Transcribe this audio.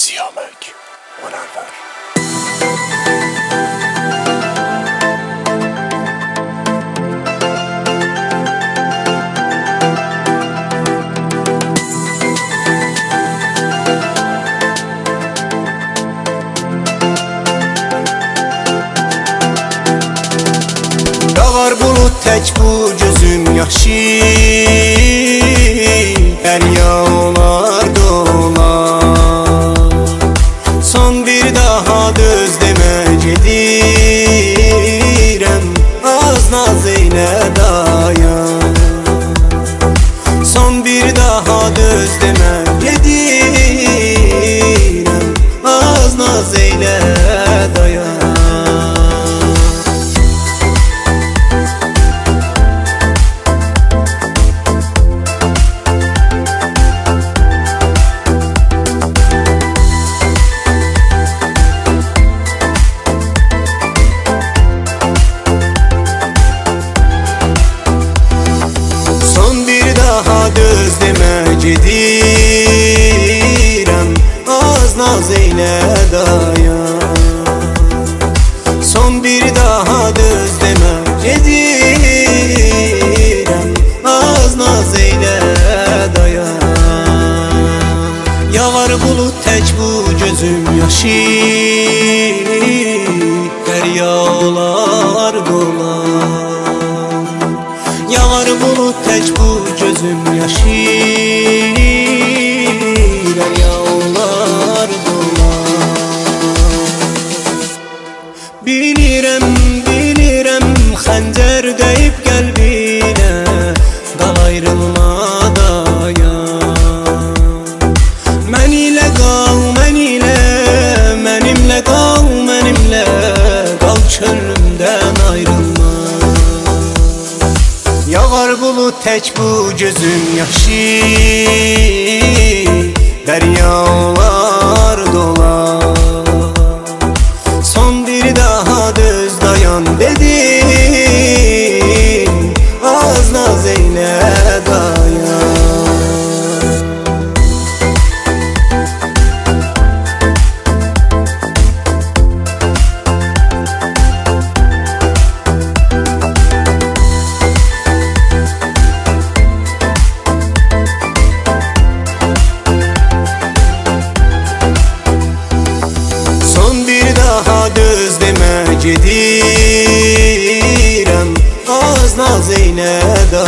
Siyamek Münevver. Dağar bulut tek bu gözüm yaşı, deryalar dolar. Son bir daha düz deme gedirem, az naz eyle dayan. Son bir daha düz deme gedirem, az naz eyle dayan. Düz deme gedirem, az naz eyle dayan. Son bir daha düz deme gedirem, az naz eyle dayan. Yağar bulut tek bu gözüm yaşı, deryalar dolar. Yağar bulut tek bu gözüm yaşı, deryalar dolar. Bilirəm, bilirəm, xəncər deyib qəlbinə, qal ayrılma dayan. Mən ilə qal, mən ilə, mənimlə qal, mənimlə qal, könlümdən ayrılma. Yağar bulut tek bu gözüm yaşı, deryalar dolar. Son bir daha düz dayan dedim, az naz eyle dayan. Düz deme gedirem, az naz eyle dayan.